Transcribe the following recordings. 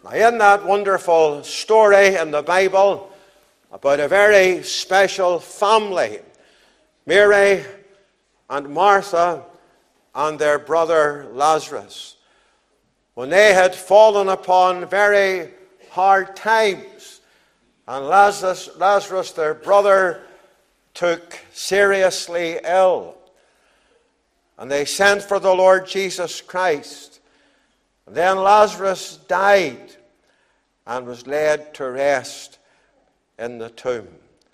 Now, in that wonderful story in the Bible about a very special family, Mary and Martha and their brother Lazarus, when they had fallen upon very hard times, and Lazarus, their brother, took seriously ill, and they sent for the Lord Jesus Christ. And then Lazarus died and was laid to rest in the tomb.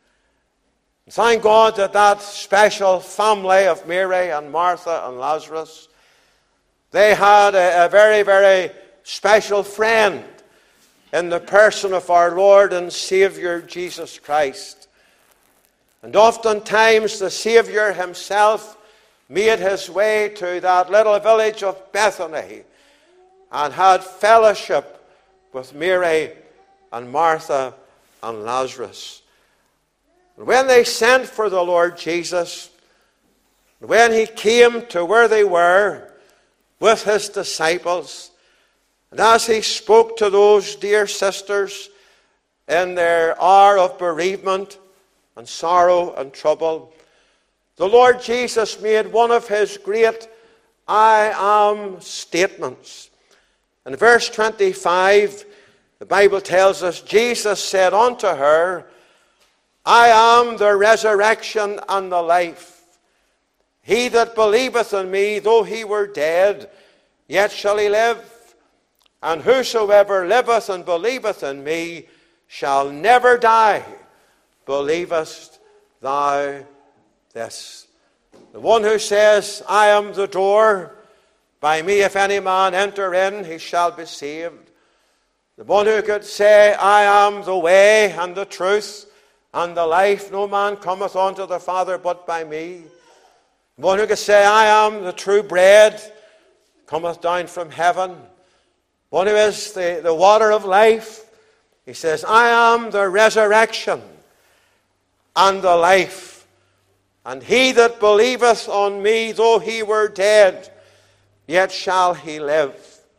And thank God that that special family of Mary and Martha and Lazarus, they had a very, very special friend in the person of our Lord and Savior Jesus Christ. And oftentimes the Savior himself made his way to that little village of Bethany and had fellowship with Mary and Martha and Lazarus. And when they sent for the Lord Jesus, when he came to where they were with his disciples, and as he spoke to those dear sisters in their hour of bereavement and sorrow and trouble, the Lord Jesus made one of his great I am statements. In verse 25, the Bible tells us, Jesus said unto her, I am the resurrection and the life. He that believeth in me, though he were dead, yet shall he live. And whosoever liveth and believeth in me shall never die. Believest thou this? The one who says, I am the door, by me if any man enter in, he shall be saved. The one who could say, I am the way and the truth and the life, no man cometh unto the Father but by me. The one who could say, I am the true bread, cometh down from heaven. One who is the water of life, he says, I am the resurrection and the life. And he that believeth on me, though he were dead, yet shall he live.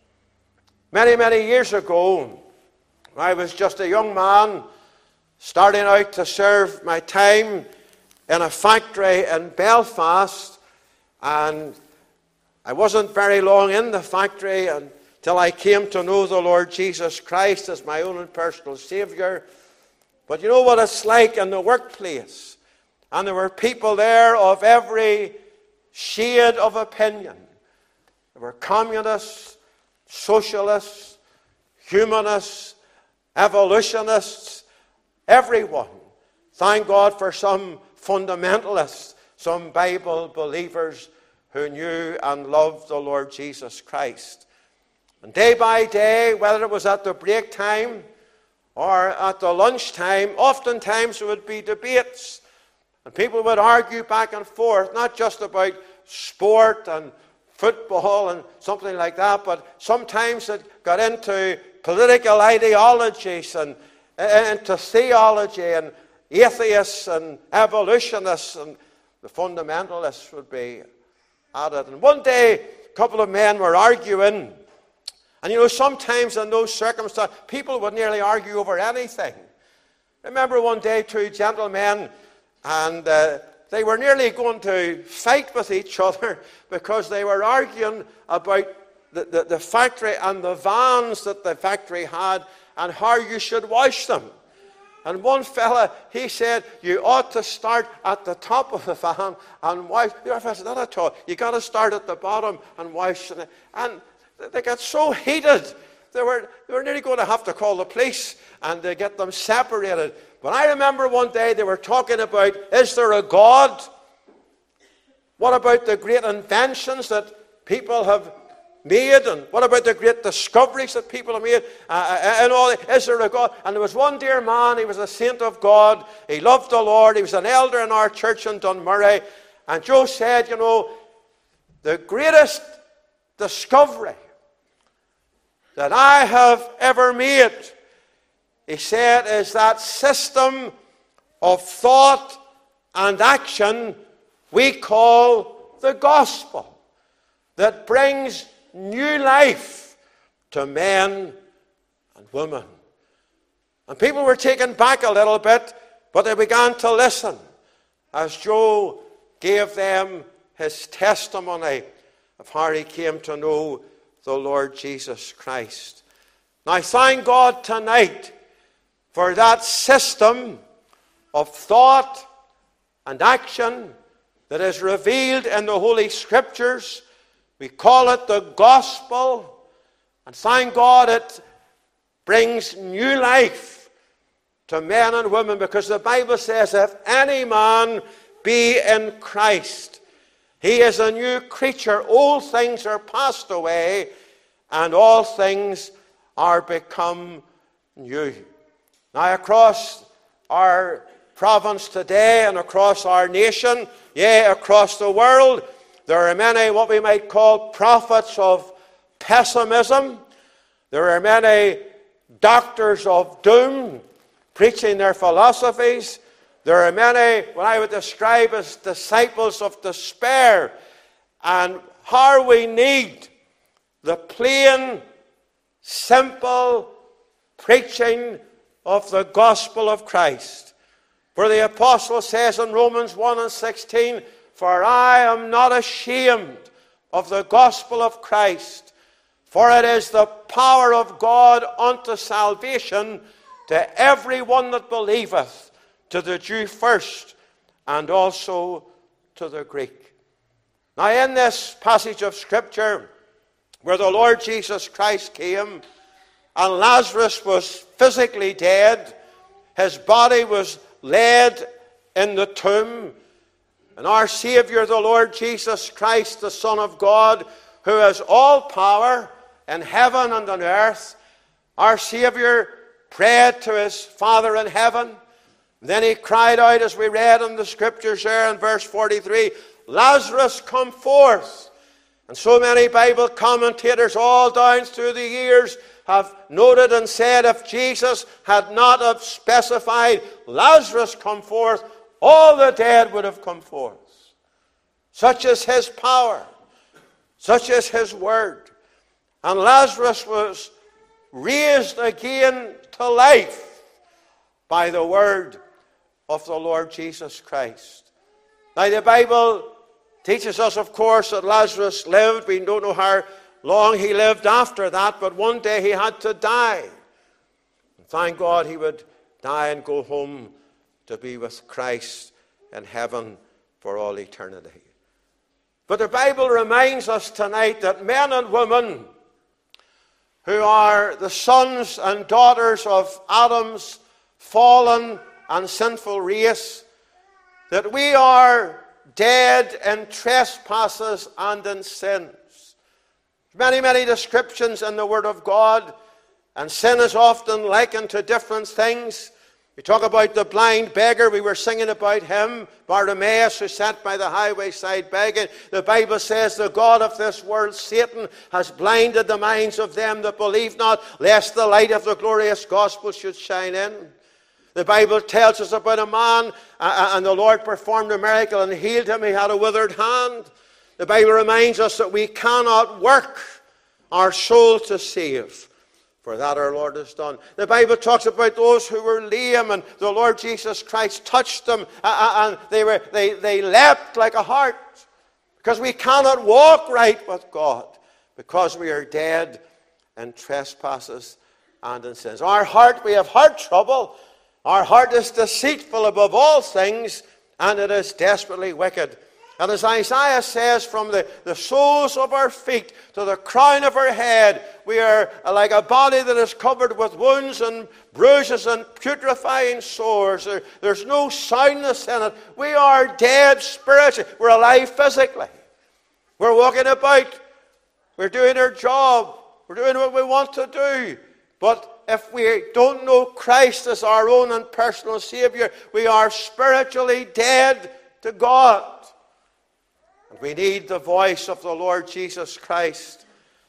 Many, many years ago, I was just a young man starting out to serve my time in a factory in Belfast, and I wasn't very long in the factory until I came to know the Lord Jesus Christ as my own and personal Savior. But you know what it's like in the workplace, and there were people there of every shade of opinion. There were communists, socialists, humanists, evolutionists, everyone. Thank God for some fundamentalists, some Bible believers who knew and loved the Lord Jesus Christ. And day by day, whether it was at the break time or at the lunch time, oftentimes there would be debates. And people would argue back and forth, not just about sport and football and something like that, but sometimes it got into political ideologies and into theology, and atheists and evolutionists and the fundamentalists would be at it. And one day, a couple of men were arguing, and you know, sometimes in those circumstances, people would nearly argue over anything. I remember one day, two gentlemen, and they were nearly going to fight with each other because they were arguing about the factory and the vans that the factory had and how you should wash them. And one fella, he said, you ought to start at the top of the van and wash. The other said, not at all. You got to start at the bottom and wash. And they got so heated, they were nearly going to have to call the police and get them separated. But I remember one day they were talking about, is there a God? What about the great inventions that people have made? And what about the great discoveries that people have made? And all, is there a God? And there was one dear man, he was a saint of God. He loved the Lord. He was an elder in our church in Dunmurray. And Joe said, you know, the greatest discovery that I have ever made, he said, is that system of thought and action we call the gospel, that brings new life to men and women. And people were taken back a little bit, but they began to listen as Joe gave them his testimony of how he came to know the Lord Jesus Christ. Now, thank God tonight for that system of thought and action that is revealed in the Holy Scriptures. We call it the gospel, and thank God it brings new life to men and women, because the Bible says, if any man be in Christ, he is a new creature. Old things are passed away, and all things are become new. Now, across our province today and across our nation, yea, across the world, there are many what we might call prophets of pessimism. There are many doctors of doom preaching their philosophies. There are many what I would describe as disciples of despair. And how we need the plain, simple preaching of the gospel of Christ. For the apostle says in Romans 1:16, for I am not ashamed of the gospel of Christ, for it is the power of God unto salvation to every one that believeth, to the Jew first, and also to the Greek. Now, in this passage of Scripture, where the Lord Jesus Christ came, and Lazarus was physically dead, his body was laid in the tomb, and our Savior, the Lord Jesus Christ, the Son of God, who has all power in heaven and on earth, our Savior prayed to his Father in heaven. Then he cried out, as we read in the Scriptures there in verse 43, Lazarus, come forth. And so many Bible commentators all down through the years have noted and said, if Jesus had not have specified, Lazarus, come forth, all the dead would have come forth. Such is his power. Such is his word. And Lazarus was raised again to life by the word of the Lord Jesus Christ. Now, the Bible teaches us, of course, that Lazarus lived. We don't know how long he lived after that, but one day he had to die. And thank God he would die and go home to be with Christ in heaven for all eternity. But the Bible reminds us tonight that men and women who are the sons and daughters of Adam's fallen and sinful race, that we are dead in trespasses and in sins. Many, many descriptions in the Word of God, and sin is often likened to different things. We talk about the blind beggar. We were singing about him, Bartimaeus, who sat by the highway side begging. The Bible says the god of this world, Satan, has blinded the minds of them that believe not, lest the light of the glorious gospel should shine in. The Bible tells us about a man, and the Lord performed a miracle and healed him. He had a withered hand. The Bible reminds us that we cannot work our soul to save, for that our Lord has done. The Bible talks about those who were lame, and the Lord Jesus Christ touched them, and they leapt like a hart, because we cannot walk right with God, because we are dead in trespasses and in sins. Our heart, we have heart trouble. Our heart is deceitful above all things, and it is desperately wicked. And as Isaiah says, from the soles of our feet to the crown of our head, we are like a body that is covered with wounds and bruises and putrefying sores. There's no soundness in it. We are dead spiritually. We're alive physically. We're walking about. We're doing our job. We're doing what we want to do. But if we don't know Christ as our own and personal Savior, we are spiritually dead to God. And we need the voice of the Lord Jesus Christ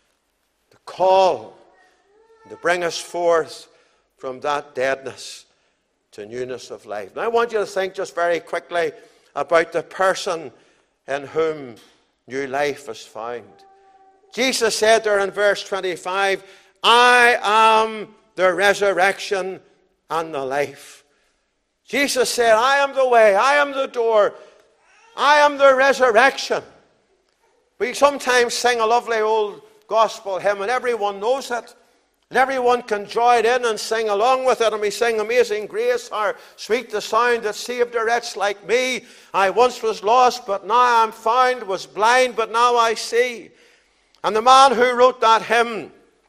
to call and to bring us forth from that deadness to newness of life. Now, I want you to think just very quickly about the person in whom new life is found. Jesus said there in verse 25, I am the resurrection, and the life. Jesus said, I am the way, I am the door, I am the resurrection. We sometimes sing a lovely old gospel hymn, and everyone knows it. And everyone can join in and sing along with it. And we sing, Amazing Grace, how sweet the sound that saved a wretch like me. I once was lost, but now I'm found, was blind, but now I see. And the man who wrote that hymn,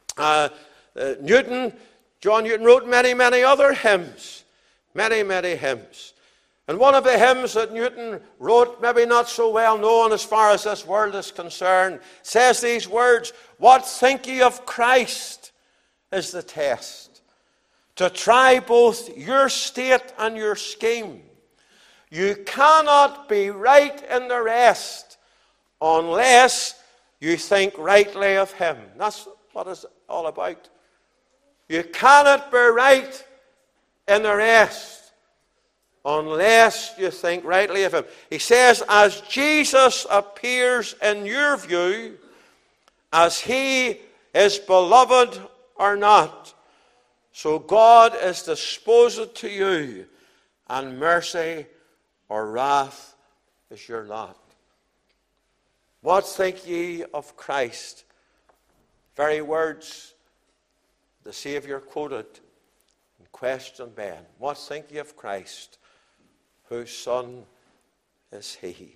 John Newton, wrote many, many other hymns. Many, many hymns. And one of the hymns that Newton wrote, maybe not so well known as far as this world is concerned, says these words, what think ye of Christ is the test, to try both your state and your scheme. You cannot be right in the rest unless you think rightly of him. That's what it's all about. You cannot be right in the rest unless you think rightly of him. He says, as Jesus appears in your view, as he is beloved or not, so God is disposed to you, and mercy or wrath is your lot. What think ye of Christ? Very words the Saviour quoted and questioned Ben. What think ye of Christ? Whose son is he?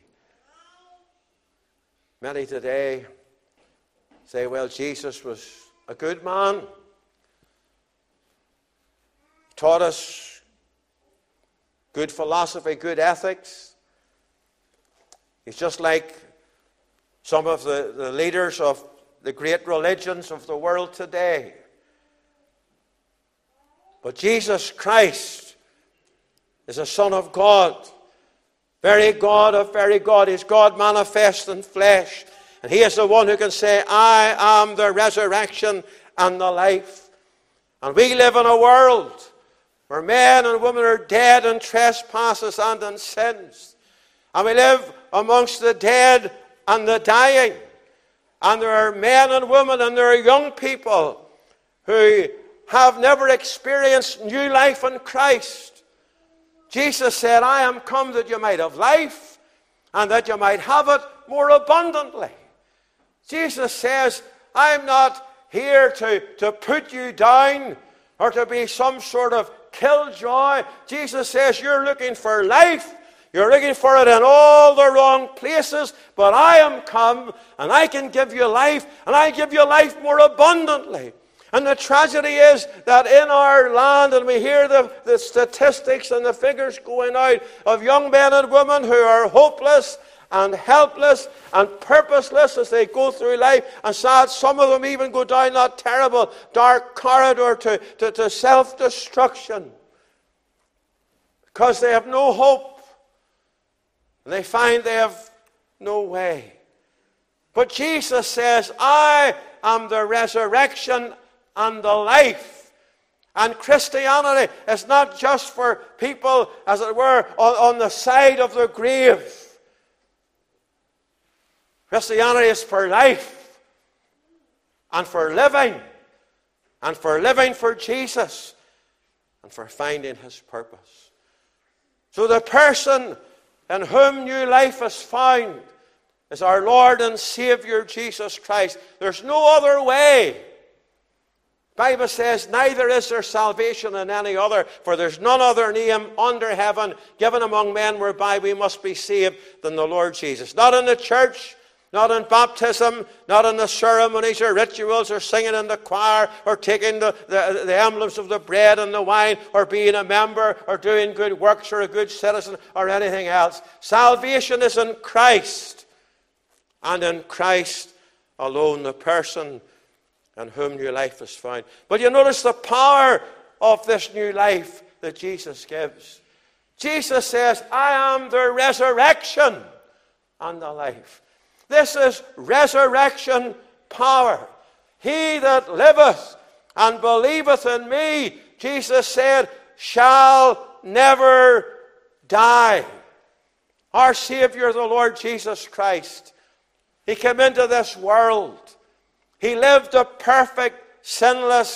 Many today say, well, Jesus was a good man. He taught us good philosophy, good ethics. He's just like some of the leaders of the great religions of the world today. But Jesus Christ is a Son of God, very God of very God. He's God manifest in flesh. And he is the one who can say, I am the resurrection and the life. And we live in a world where men and women are dead in trespasses and in sins. And we live amongst the dead and the dying. And there are men and women and there are young people who have never experienced new life in Christ. Jesus said, I am come that you might have life and that you might have it more abundantly. Jesus says, I'm not here to put you down or to be some sort of killjoy. Jesus says, you're looking for life. You're looking for it in all the wrong places. But I am come and I can give you life, and I give you life more abundantly. And the tragedy is that in our land, and we hear the statistics and the figures going out of young men and women who are hopeless and helpless and purposeless as they go through life. And sad, some of them even go down that terrible dark corridor to self-destruction because they have no hope. And they find they have no way. But Jesus says, I am the resurrection and the life. And Christianity is not just for people, as it were, on the side of the grave. Christianity is for life and for living for Jesus and for finding his purpose. So the person in whom new life is found is our Lord and Savior Jesus Christ. There's no other way. The Bible says, neither is there salvation in any other, for there's none other name under heaven given among men whereby we must be saved than the Lord Jesus. Not in the church, not in baptism, not in the ceremonies or rituals or singing in the choir or taking the emblems of the bread and the wine or being a member or doing good works or a good citizen or anything else. Salvation is in Christ, and in Christ alone, the person in whom new life is found. But you notice the power of this new life that Jesus gives. Jesus says, I am the resurrection and the life. This is resurrection power. He that liveth and believeth in me, Jesus said, shall never die. Our Savior, the Lord Jesus Christ, he came into this world. He lived a perfect, sinless,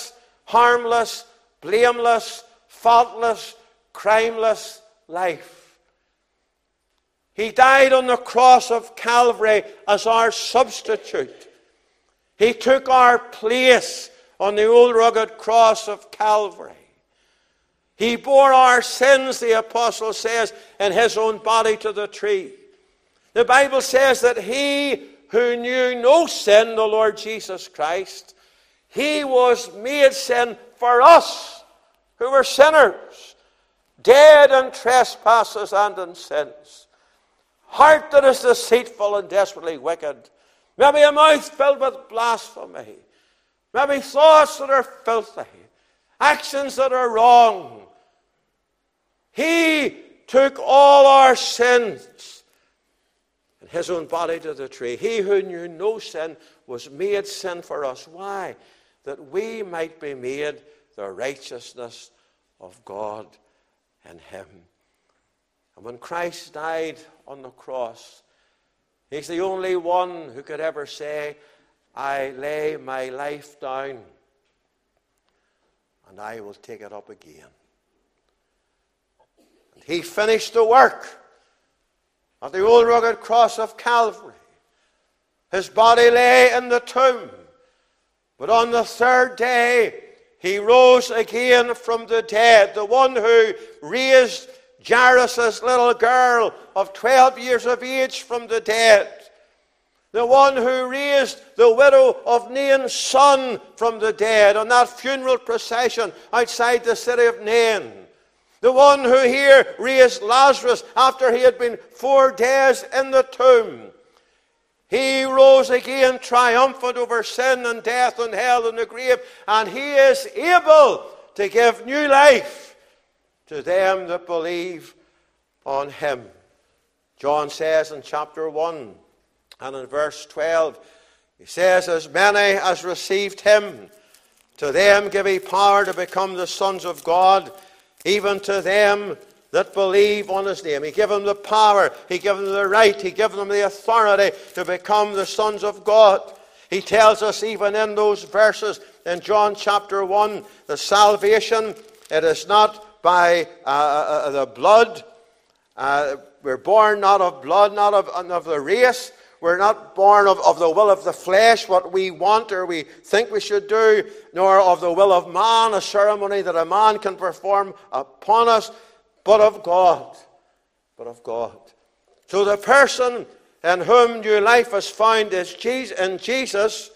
harmless, blameless, faultless, crimeless life. He died on the cross of Calvary as our substitute. He took our place on the old rugged cross of Calvary. He bore our sins, the apostle says, in his own body to the tree. The Bible says that he who knew no sin, the Lord Jesus Christ, he was made sin for us who were sinners, dead in trespasses and in sins. Heart that is deceitful and desperately wicked. Maybe a mouth filled with blasphemy. Maybe thoughts that are filthy. Actions that are wrong. He took all our sins in his own body to the tree. He who knew no sin was made sin for us. Why? That we might be made the righteousness of God in him. And when Christ died on the cross, he's the only one who could ever say, I lay my life down and I will take it up again. And he finished the work at the old rugged cross of Calvary. His body lay in the tomb, but on the third day he rose again from the dead. The one who raised Jairus' little girl of 12 years of age from the dead. The one who raised the widow of Nain's son from the dead on that funeral procession outside the city of Nain. The one who here raised Lazarus after he had been 4 days in the tomb. He rose again triumphant over sin and death and hell and the grave, and he is able to give new life to them that believe on him. John says in chapter 1 and in verse 12, he says, as many as received him, to them give he power to become the sons of God, even to them that believe on his name. He gave them the power, he gave them the right, he gave them the authority to become the sons of God. He tells us even in those verses in John chapter 1, the salvation, it is not by the blood. We're born not of blood, not of the race. We're not born of the will of the flesh, what we want or we think we should do, nor of the will of man, a ceremony that a man can perform upon us, but of God. But of God. So the person in whom new life is found is in Jesus,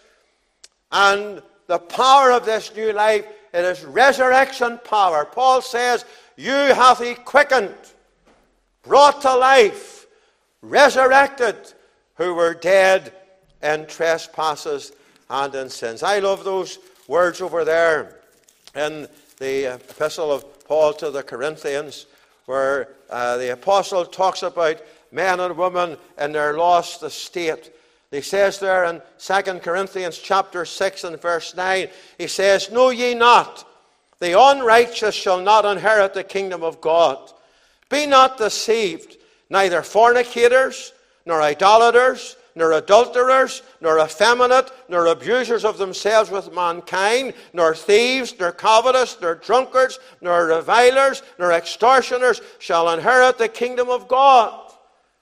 and the power of this new life, it is resurrection power. Paul says, you hath he quickened, brought to life, resurrected, who were dead in trespasses and in sins. I love those words over there in the epistle of Paul to the Corinthians, where the apostle talks about men and women in their lost estate. He says there in 2 Corinthians chapter 6 and verse 9, he says, know ye not, the unrighteous shall not inherit the kingdom of God. Be not deceived, neither fornicators, nor idolaters, nor adulterers, nor effeminate, nor abusers of themselves with mankind, nor thieves, nor covetous, nor drunkards, nor revilers, nor extortioners shall inherit the kingdom of God.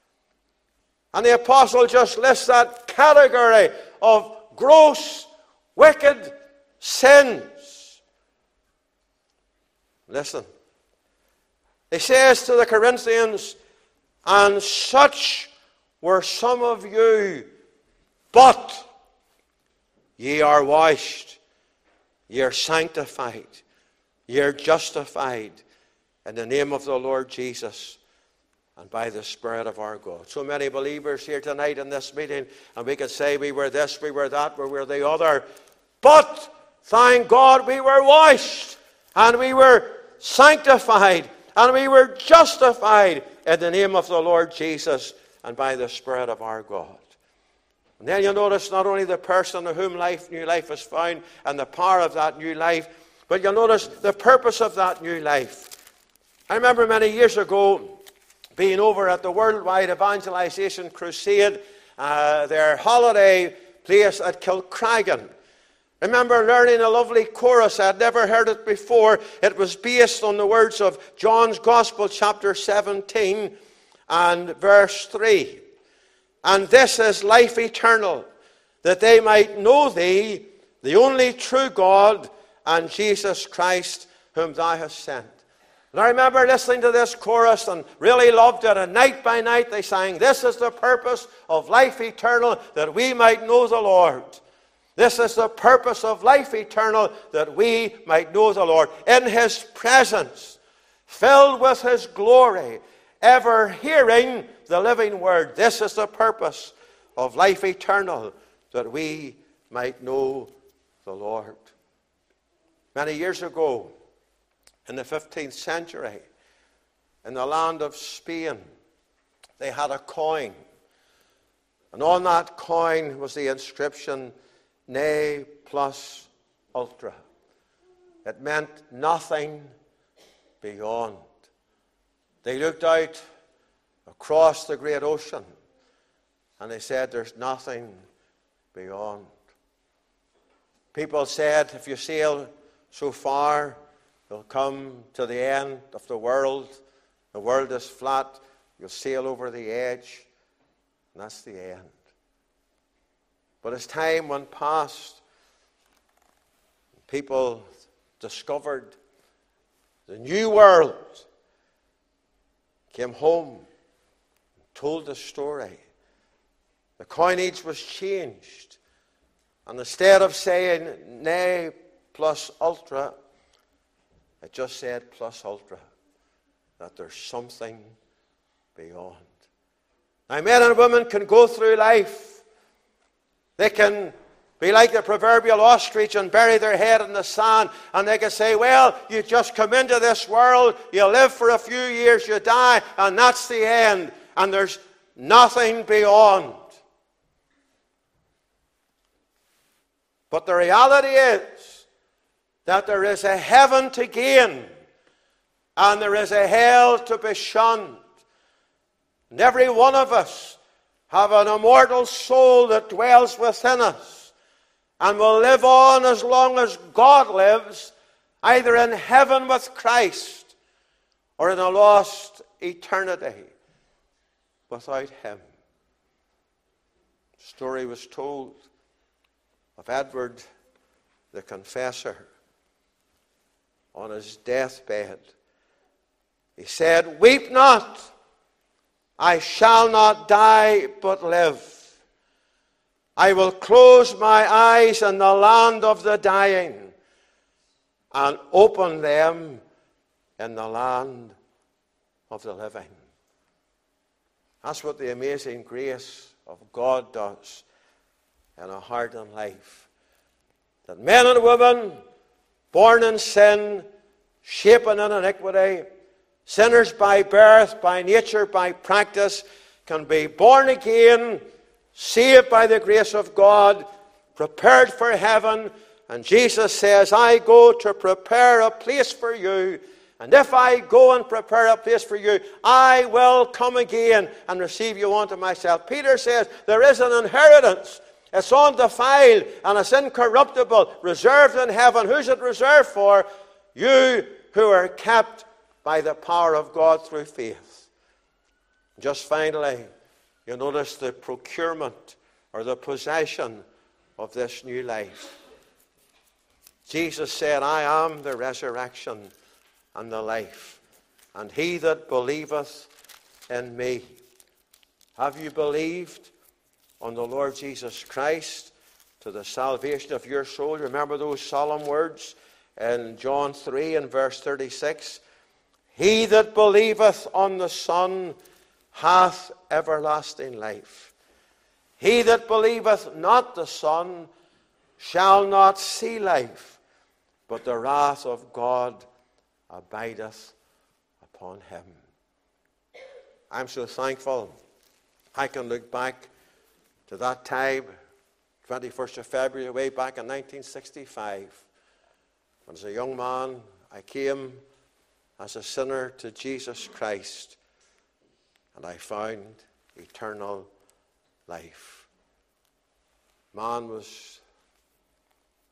And the apostle just lists that category of gross, wicked sins. Listen. He says to the Corinthians, and such were some of you, but ye are washed, ye are sanctified, ye are justified in the name of the Lord Jesus and by the Spirit of our God. So many believers here tonight in this meeting, and we could say we were this, we were that, we were the other, but thank God we were washed, and we were sanctified, and we were justified in the name of the Lord Jesus and by the Spirit of our God. And then you'll notice not only the person in whom new life is found and the power of that new life, but you'll notice the purpose of that new life. I remember many years ago being over at the Worldwide Evangelization Crusade, their holiday place at Kilcragan. Remember learning a lovely chorus. I'd never heard it before. It was based on the words of John's Gospel, chapter 17 and verse 3. And this is life eternal, that they might know thee, the only true God, and Jesus Christ, whom thou hast sent. And I remember listening to this chorus and really loved it. And night by night they sang, this is the purpose of life eternal, that we might know the Lord. This is the purpose of life eternal, that we might know the Lord. In his presence, filled with his glory, ever hearing the living word. This is the purpose of life eternal, that we might know the Lord. Many years ago, in the 15th century, in the land of Spain, they had a coin. And on that coin was the inscription, Ne plus ultra. It meant nothing beyond. They looked out across the great ocean and they said, there's nothing beyond. People said, if you sail so far, you'll come to the end of the world. The world is flat. You'll sail over the edge, and that's the end. But as time went past, people discovered the new world, came home, told the story. The coinage was changed. And instead of saying ne plus ultra, it just said plus ultra, that there's something beyond. Now, men and women can go through life. They can be like the proverbial ostrich and bury their head in the sand, and they can say, well, you just come into this world, you live for a few years, you die, and that's the end, and there's nothing beyond. But the reality is that there is a heaven to gain, and there is a hell to be shunned. And every one of us have an immortal soul that dwells within us and will live on as long as God lives, either in heaven with Christ or in a lost eternity without him. The story was told of Edward the Confessor on his deathbed. He said, weep not, I shall not die but live. I will close my eyes in the land of the dying and open them in the land of the living. That's what the amazing grace of God does in a heart and life. That men and women born in sin, shapen in iniquity, sinners by birth, by nature, by practice, can be born again, saved by the grace of God, prepared for heaven. And Jesus says, I go to prepare a place for you. And if I go and prepare a place for you, I will come again and receive you unto myself. Peter says, there is an inheritance. It's undefiled and it's incorruptible, reserved in heaven. Who's it reserved for? You who are kept by the power of God through faith. Just finally, you notice the procurement or the possession of this new life. Jesus said, I am the resurrection and the life, and he that believeth in me. Have you believed on the Lord Jesus Christ to the salvation of your soul? Remember those solemn words in John 3 and verse 36. He that believeth on the Son hath everlasting life. He that believeth not the Son shall not see life, but the wrath of God abideth upon him. I'm so thankful I can look back to that time, 21st of February, way back in 1965. When as a young man, I came as a sinner to Jesus Christ, and I found eternal life. Man was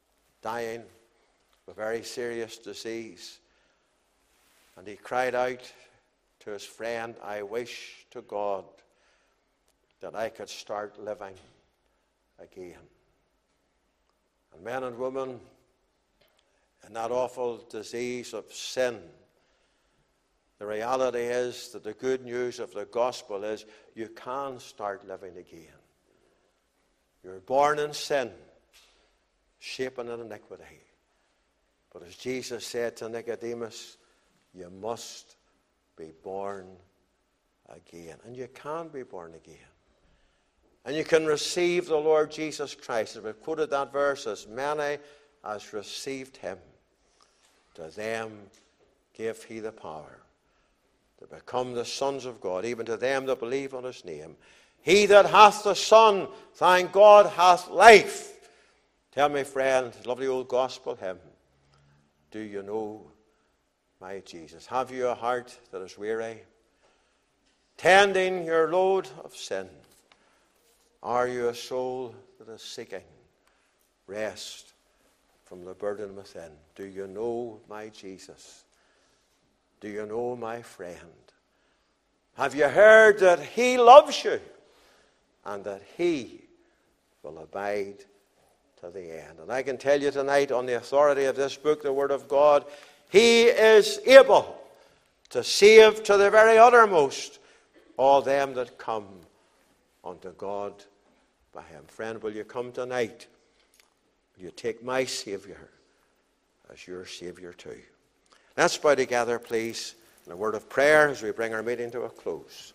dying of a very serious disease. And he cried out to his friend, I wish to God that I could start living again. And men and women in that awful disease of sin, the reality is that the good news of the gospel is you can start living again. You're born in sin, shapen in iniquity. But as Jesus said to Nicodemus, you must be born again. And you can be born again. And you can receive the Lord Jesus Christ. As we've quoted that verse, as many as received him, to them gave he the power to become the sons of God, even to them that believe on his name. He that hath the Son, thank God, hath life. Tell me, friend, lovely old gospel hymn, do you know my Jesus? Have you a heart that is weary, tending your load of sin? Are you a soul that is seeking rest from the burden within? Do you know my Jesus? Do you know my friend? Have you heard that he loves you and that he will abide to the end? And I can tell you tonight, on the authority of this book, the Word of God, he is able to save to the very uttermost all them that come unto God by him. Friend, will you come tonight? Will you take my Saviour as your Saviour too? Let's bow together, please, in a word of prayer as we bring our meeting to a close.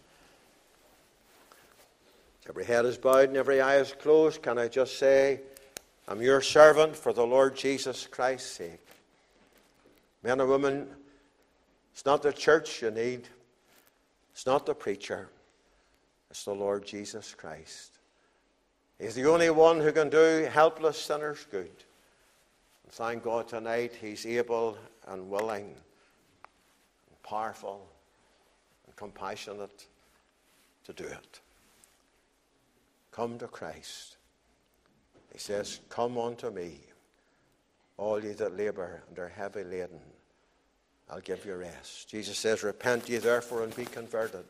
Every head is bowed and every eye is closed. Can I just say, I'm your servant for the Lord Jesus Christ's sake. Men and women, it's not the church you need. It's not the preacher. It's the Lord Jesus Christ. He's the only one who can do helpless sinners good. And thank God tonight he's able and willing and powerful and compassionate to do it. Come to Christ. He says, come unto me, all ye that labour and are heavy laden. I'll give you rest. Jesus says, repent ye therefore and be converted,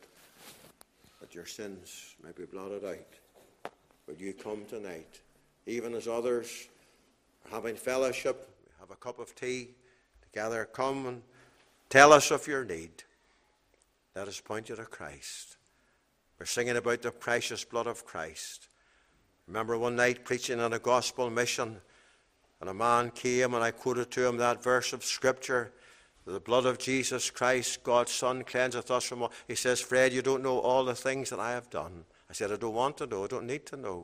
that your sins may be blotted out. Will you come tonight? Even as others are having fellowship, have a cup of tea together, come and tell us of your need. Let us point you to Christ. We're singing about the precious blood of Christ. Remember one night preaching on a gospel mission, and a man came and I quoted to him that verse of Scripture, the blood of Jesus Christ, God's Son, cleanseth us from all. He says, Fred, you don't know all the things that I have done. I said, I don't want to know. I don't need to know.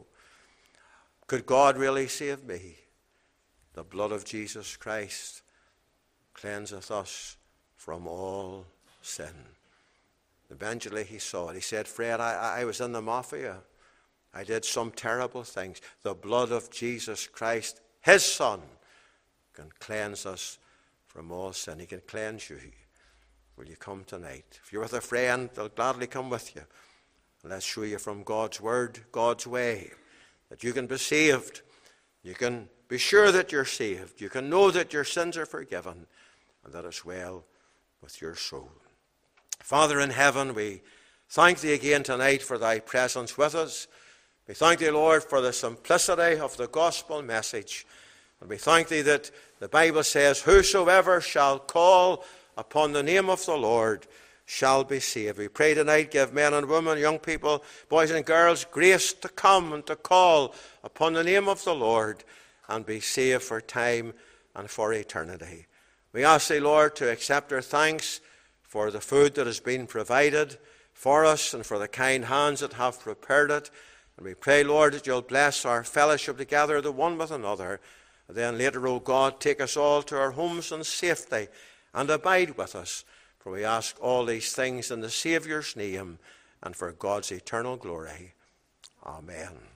Could God really save me? The blood of Jesus Christ cleanseth us from all sin. Eventually he saw it. He said, Fred, I was in the mafia. I did some terrible things. The blood of Jesus Christ, his Son, can cleanse us from all sin. He can cleanse you. Will you come tonight? If you're with a friend, they'll gladly come with you. Let's show you from God's Word, God's way, that you can be saved. You can be sure that you're saved. You can know that your sins are forgiven and that it's well with your soul. Father in heaven, we thank thee again tonight for thy presence with us. We thank thee, Lord, for the simplicity of the gospel message. And we thank thee that the Bible says, whosoever shall call upon the name of the Lord shall be saved. We pray tonight, give men and women, young people, boys and girls, grace to come and to call upon the name of the Lord and be saved for time and for eternity. We ask thee, Lord, to accept our thanks for the food that has been provided for us and for the kind hands that have prepared it. And we pray, Lord, that you'll bless our fellowship together, the one with another. And then later, O God, take us all to our homes in safety and abide with us. For we ask all these things in the Saviour's name and for God's eternal glory. Amen.